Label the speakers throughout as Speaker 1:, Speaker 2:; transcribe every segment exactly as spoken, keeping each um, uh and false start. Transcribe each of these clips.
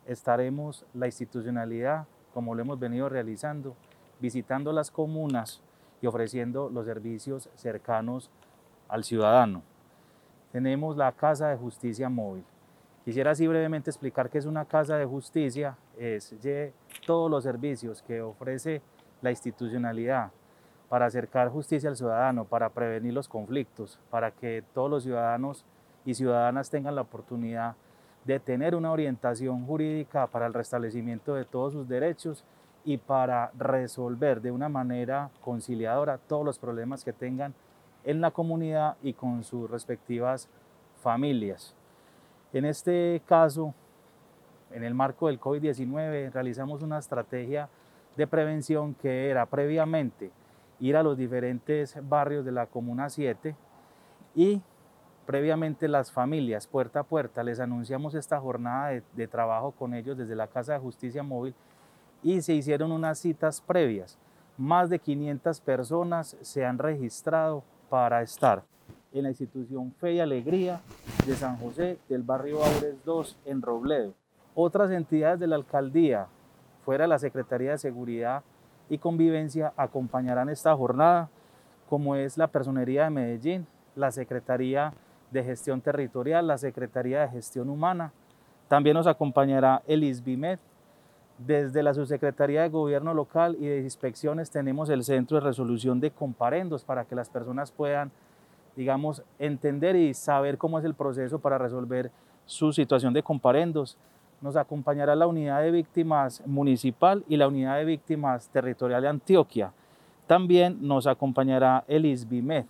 Speaker 1: estaremos la institucionalidad, como lo hemos venido realizando, visitando las comunas y ofreciendo los servicios cercanos al ciudadano. Tenemos la Casa de Justicia Móvil. Quisiera así brevemente explicar qué es una Casa de Justicia. Es todos los servicios que ofrece la institucionalidad para acercar justicia al ciudadano, para prevenir los conflictos, para que todos los ciudadanos y ciudadanas tengan la oportunidad de tener una orientación jurídica para el restablecimiento de todos sus derechos y para resolver de una manera conciliadora todos los problemas que tengan en la comunidad y con sus respectivas familias. En este caso, en el marco del COVID diecinueve, realizamos una estrategia de prevención que era previamente ir a los diferentes barrios de la Comuna siete y previamente las familias, puerta a puerta, les anunciamos esta jornada de, de trabajo con ellos desde la Casa de Justicia Móvil y se hicieron unas citas previas. Más de quinientas personas se han registrado para estar en la institución Fe y Alegría de San José del barrio Aures dos en Robledo. Otras entidades de la alcaldía, fuera de la Secretaría de Seguridad y Convivencia, acompañarán esta jornada, como es la Personería de Medellín, la Secretaría de Gestión Territorial, la Secretaría de Gestión Humana. También nos acompañará el ISBIMED. Desde la Subsecretaría de Gobierno Local y de Inspecciones tenemos el Centro de Resolución de Comparendos para que las personas puedan, digamos, entender y saber cómo es el proceso para resolver su situación de comparendos. Nos acompañará la Unidad de Víctimas Municipal y la Unidad de Víctimas Territorial de Antioquia. También nos acompañará el ISBIMED.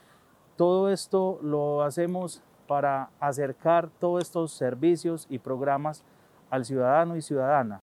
Speaker 1: Todo esto lo hacemos para acercar todos estos servicios y programas al ciudadano y ciudadana